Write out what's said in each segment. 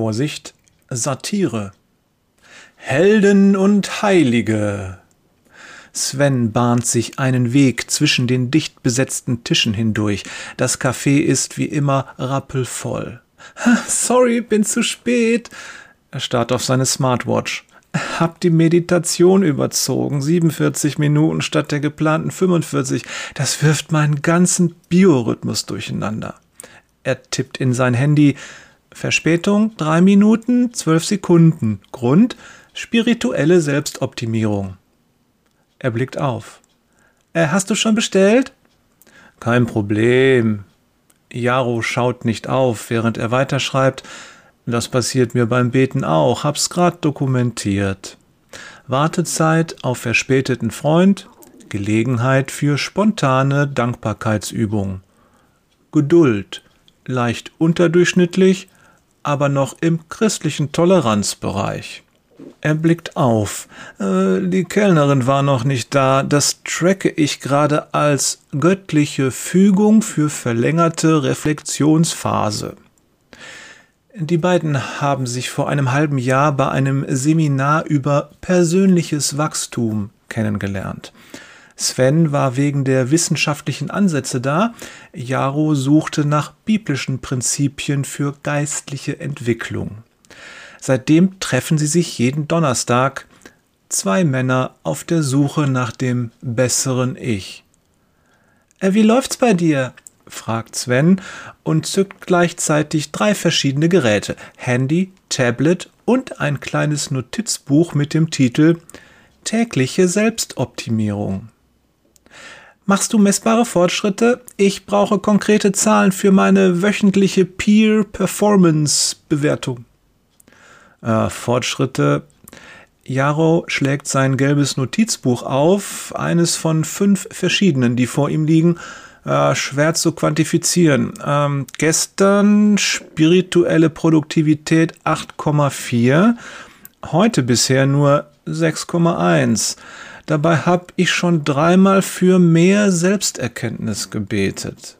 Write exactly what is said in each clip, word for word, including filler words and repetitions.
Vorsicht, Satire. Helden und Heilige. Sven bahnt sich einen Weg zwischen den dicht besetzten Tischen hindurch. Das Café ist wie immer rappelvoll. Sorry, bin zu spät. Er starrt auf seine Smartwatch. Hab die Meditation überzogen. siebenundvierzig Minuten statt der geplanten fünfundvierzig. Das wirft meinen ganzen Biorhythmus durcheinander. Er tippt in sein Handy. Verspätung drei Minuten, zwölf Sekunden. Grund: spirituelle Selbstoptimierung. Er blickt auf. Äh, hast du schon bestellt? Kein Problem. Jaro schaut nicht auf, während er weiterschreibt. Das passiert mir beim Beten auch, hab's grad dokumentiert. Wartezeit auf verspäteten Freund, Gelegenheit für spontane Dankbarkeitsübung. Geduld, leicht unterdurchschnittlich, aber noch im christlichen Toleranzbereich. Er blickt auf. Äh, die Kellnerin war noch nicht da. Das tracke ich gerade als göttliche Fügung für verlängerte Reflexionsphase. Die beiden haben sich vor einem halben Jahr bei einem Seminar über persönliches Wachstum kennengelernt. Sven war wegen der wissenschaftlichen Ansätze da. Jaro suchte nach biblischen Prinzipien für geistliche Entwicklung. Seitdem treffen sie sich jeden Donnerstag. Zwei Männer auf der Suche nach dem besseren Ich. Äh, wie läuft's bei dir? Fragt Sven und zückt gleichzeitig drei verschiedene Geräte. Handy, Tablet und ein kleines Notizbuch mit dem Titel Tägliche Selbstoptimierung. Machst du messbare Fortschritte? Ich brauche konkrete Zahlen für meine wöchentliche Peer-Performance-Bewertung. Äh, Fortschritte. Jaro schlägt sein gelbes Notizbuch auf, eines von fünf verschiedenen, die vor ihm liegen. Äh, schwer zu quantifizieren. Ähm, gestern spirituelle Produktivität acht Komma vier, heute bisher nur sechs Komma eins. Dabei habe ich schon dreimal für mehr Selbsterkenntnis gebetet.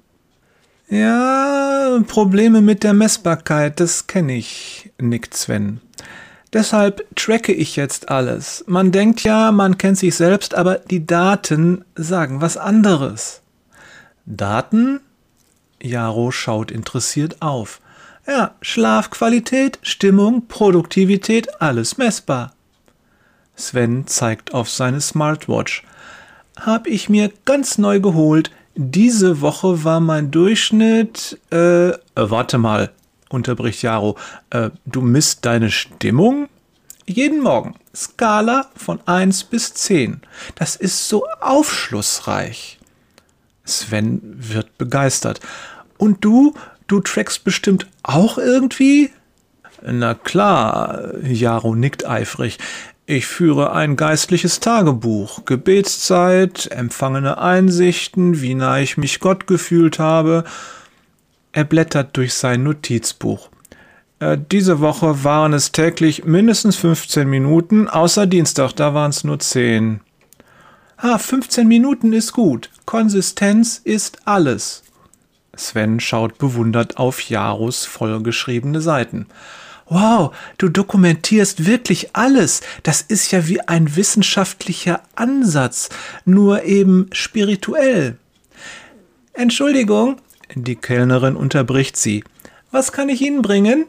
Ja, Probleme mit der Messbarkeit, das kenne ich, nickt Sven. Deshalb tracke ich jetzt alles. Man denkt ja, man kennt sich selbst, aber die Daten sagen was anderes. Daten? Jaro schaut interessiert auf. Ja, Schlafqualität, Stimmung, Produktivität, alles messbar. Sven zeigt auf seine Smartwatch. Hab ich mir ganz neu geholt. Diese Woche war mein Durchschnitt... Äh, äh warte mal, unterbricht Jaro. Äh, du misst deine Stimmung? Jeden Morgen. Skala von eins bis zehn. Das ist so aufschlussreich. Sven wird begeistert. Und du? Du trackst bestimmt auch irgendwie? Na klar, Jaro nickt eifrig. Ich führe ein geistliches Tagebuch, Gebetszeit, empfangene Einsichten, wie nah ich mich Gott gefühlt habe. Er blättert durch sein Notizbuch. Äh, diese Woche waren es täglich mindestens fünfzehn Minuten, außer Dienstag, da waren es nur zehn. Ah, fünfzehn Minuten ist gut. Konsistenz ist alles. Sven schaut bewundert auf Jaros vollgeschriebene Seiten. Wow, du dokumentierst wirklich alles. Das ist ja wie ein wissenschaftlicher Ansatz, nur eben spirituell. Entschuldigung, die Kellnerin unterbricht sie. Was kann ich Ihnen bringen?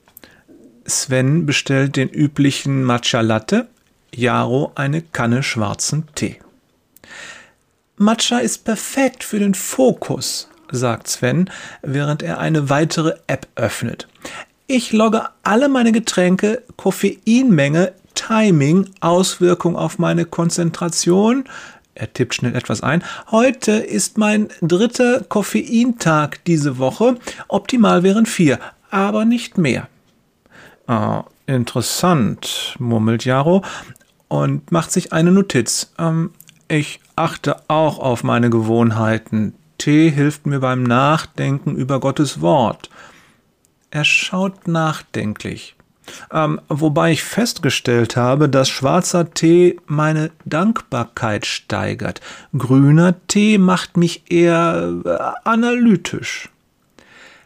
Sven bestellt den üblichen Matcha Latte, Jaro eine Kanne schwarzen Tee. Matcha ist perfekt für den Fokus, sagt Sven, während er eine weitere App öffnet. Ich logge alle meine Getränke, Koffeinmenge, Timing, Auswirkung auf meine Konzentration. Er tippt schnell etwas ein. Heute ist mein dritter Koffeintag diese Woche. Optimal wären vier, aber nicht mehr. Ah, interessant, murmelt Jaro und macht sich eine Notiz. Ähm, ich achte auch auf meine Gewohnheiten. Tee hilft mir beim Nachdenken über Gottes Wort. Er schaut nachdenklich. Ähm, wobei ich festgestellt habe, dass schwarzer Tee meine Dankbarkeit steigert. Grüner Tee macht mich eher äh, analytisch.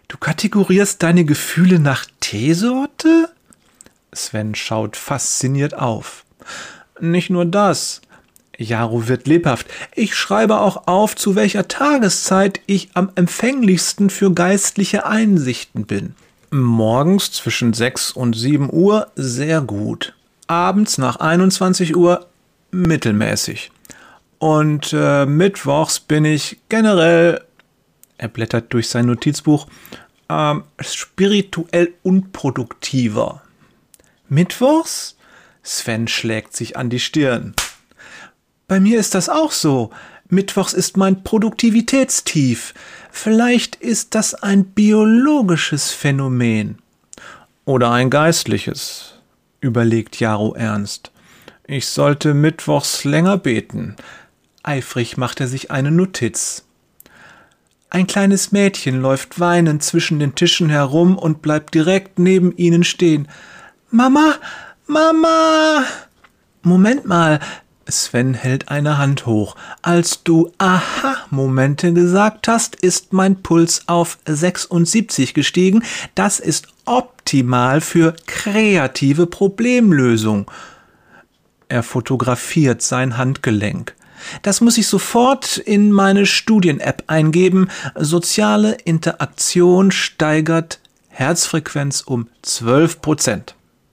Du kategorierst deine Gefühle nach Teesorte? Sven schaut fasziniert auf. Nicht nur das. Jaro wird lebhaft. Ich schreibe auch auf, zu welcher Tageszeit ich am empfänglichsten für geistliche Einsichten bin. Morgens zwischen sechs und sieben Uhr sehr gut. Abends nach einundzwanzig Uhr mittelmäßig. Und äh, mittwochs bin ich generell, er blättert durch sein Notizbuch, äh, spirituell unproduktiver. Mittwochs? Sven schlägt sich an die Stirn. Bei mir ist das auch so. Mittwochs ist mein Produktivitätstief. Vielleicht ist das ein biologisches Phänomen. Oder ein geistliches, überlegt Jaro ernst. Ich sollte mittwochs länger beten. Eifrig macht er sich eine Notiz. Ein kleines Mädchen läuft weinend zwischen den Tischen herum und bleibt direkt neben ihnen stehen. »Mama, Mama!« »Moment mal«, Sven hält eine Hand hoch. »Als du Aha-Momente gesagt hast, ist mein Puls auf sechsundsiebzig gestiegen. Das ist optimal für kreative Problemlösung.« Er fotografiert sein Handgelenk. »Das muss ich sofort in meine Studien-App eingeben. Soziale Interaktion steigert Herzfrequenz um zwölf Prozent.«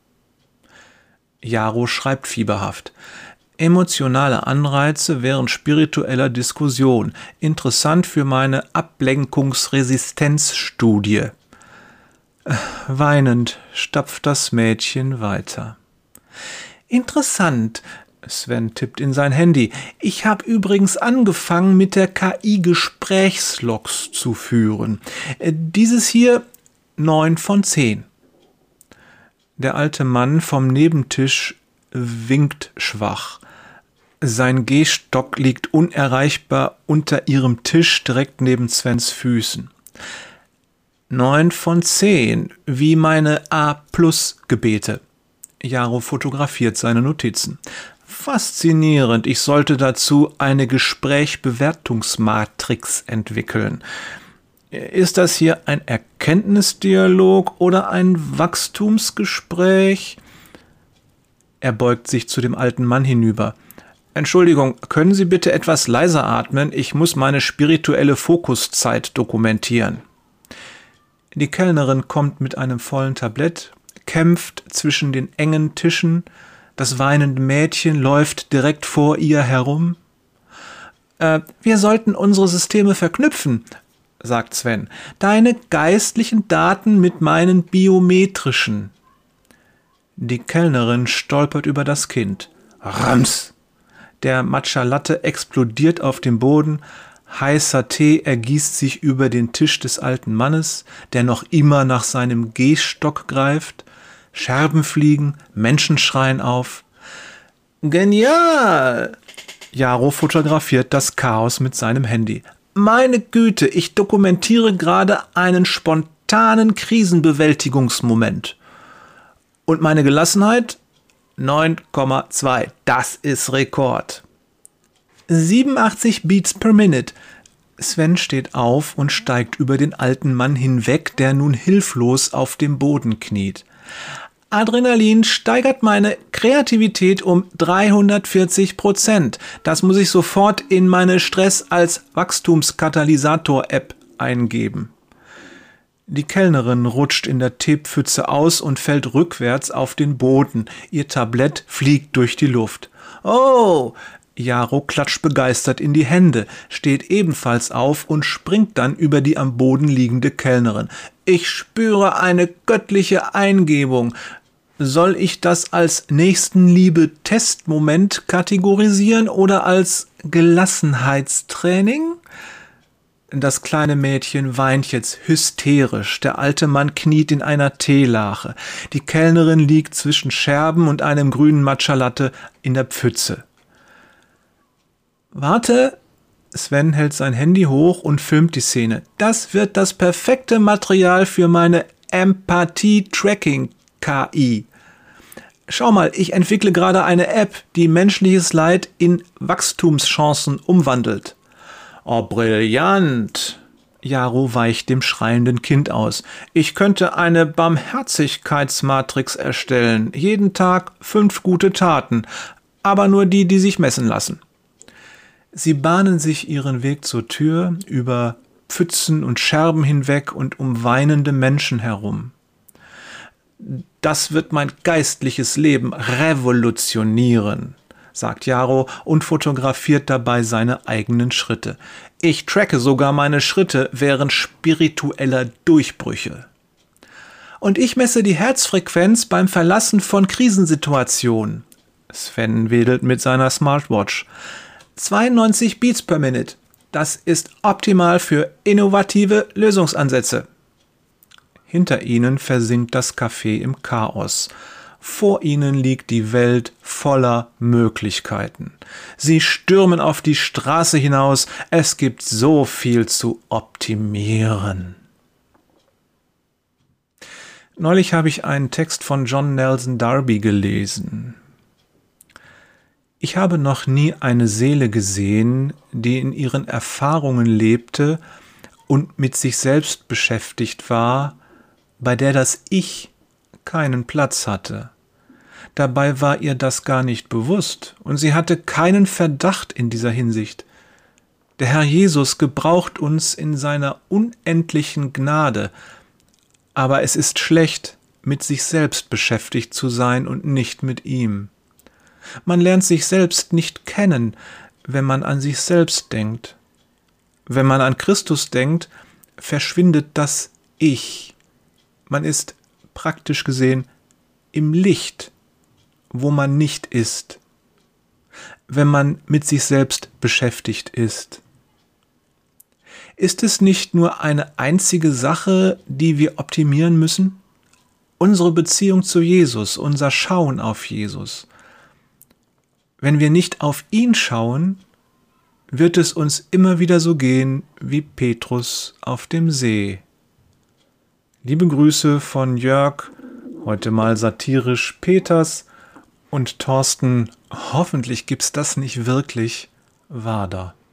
Jaro schreibt fieberhaft. Emotionale Anreize während spiritueller Diskussion. Interessant für meine Ablenkungsresistenzstudie. Weinend stapft das Mädchen weiter. Interessant. Sven tippt in sein Handy. Ich habe übrigens angefangen, mit der K I Gesprächslogs zu führen. Dieses hier neun von zehn. Der alte Mann vom Nebentisch winkt schwach. Sein Gehstock liegt unerreichbar unter ihrem Tisch direkt neben Svens Füßen. Neun von zehn, wie meine A-Plus-Gebete. Jaro fotografiert seine Notizen. Faszinierend, ich sollte dazu eine Gesprächbewertungsmatrix entwickeln. Ist das hier ein Erkenntnisdialog oder ein Wachstumsgespräch? Er beugt sich zu dem alten Mann hinüber. Entschuldigung, können Sie bitte etwas leiser atmen? Ich muss meine spirituelle Fokuszeit dokumentieren. Die Kellnerin kommt mit einem vollen Tablett, kämpft zwischen den engen Tischen. Das weinende Mädchen läuft direkt vor ihr herum. Äh, wir sollten unsere Systeme verknüpfen, sagt Sven. Deine geistlichen Daten mit meinen biometrischen. Die Kellnerin stolpert über das Kind. Rams! Der Matcha Latte explodiert auf dem Boden. Heißer Tee ergießt sich über den Tisch des alten Mannes, der noch immer nach seinem Gehstock greift. Scherben fliegen, Menschen schreien auf. Genial! Jaro fotografiert das Chaos mit seinem Handy. Meine Güte, ich dokumentiere gerade einen spontanen Krisenbewältigungsmoment. Und meine Gelassenheit? neun Komma zwei. Das ist Rekord. siebenundachtzig Beats per Minute. Sven steht auf und steigt über den alten Mann hinweg, der nun hilflos auf dem Boden kniet. Adrenalin steigert meine Kreativität um dreihundertvierzig Prozent. Das muss ich sofort in meine Stress als Wachstumskatalysator-App eingeben. Die Kellnerin rutscht in der Teepfütze aus und fällt rückwärts auf den Boden. Ihr Tablett fliegt durch die Luft. Oh! Jaro klatscht begeistert in die Hände, steht ebenfalls auf und springt dann über die am Boden liegende Kellnerin. Ich spüre eine göttliche Eingebung. Soll ich das als Nächstenliebe-Testmoment kategorisieren oder als Gelassenheitstraining? Das kleine Mädchen weint jetzt hysterisch. Der alte Mann kniet in einer Teelache. Die Kellnerin liegt zwischen Scherben und einem grünen Matcha Latte in der Pfütze. Warte, Sven hält sein Handy hoch und filmt die Szene. Das wird das perfekte Material für meine Empathie-Tracking-K I. Schau mal, ich entwickle gerade eine App, die menschliches Leid in Wachstumschancen umwandelt. Oh, brillant! Jaro weicht dem schreienden Kind aus. Ich könnte eine Barmherzigkeitsmatrix erstellen. Jeden Tag fünf gute Taten, aber nur die, die sich messen lassen. Sie bahnen sich ihren Weg zur Tür, über Pfützen und Scherben hinweg und um weinende Menschen herum. Das wird mein geistliches Leben revolutionieren, sagt Jaro und fotografiert dabei seine eigenen Schritte. Ich tracke sogar meine Schritte während spiritueller Durchbrüche. Und ich messe die Herzfrequenz beim Verlassen von Krisensituationen. Sven wedelt mit seiner Smartwatch. zweiundneunzig Beats per Minute. Das ist optimal für innovative Lösungsansätze. Hinter ihnen versinkt das Café im Chaos. Vor ihnen liegt die Welt voller Möglichkeiten. Sie stürmen auf die Straße hinaus. Es gibt so viel zu optimieren. Neulich habe ich einen Text von John Nelson Darby gelesen. Ich habe noch nie eine Seele gesehen, die in ihren Erfahrungen lebte und mit sich selbst beschäftigt war, bei der das Ich keinen Platz hatte. Dabei war ihr das gar nicht bewusst und sie hatte keinen Verdacht in dieser Hinsicht. Der Herr Jesus gebraucht uns in seiner unendlichen Gnade, aber es ist schlecht, mit sich selbst beschäftigt zu sein und nicht mit ihm. Man lernt sich selbst nicht kennen, wenn man an sich selbst denkt. Wenn man an Christus denkt, verschwindet das Ich. Man ist praktisch gesehen im Licht, wo man nicht ist, wenn man mit sich selbst beschäftigt ist. Ist es nicht nur eine einzige Sache, die wir optimieren müssen? Unsere Beziehung zu Jesus, unser Schauen auf Jesus. Wenn wir nicht auf ihn schauen, wird es uns immer wieder so gehen wie Petrus auf dem See. Liebe Grüße von Jörg, heute mal satirisch Peters, und Thorsten, hoffentlich gibt's das nicht wirklich, Wader.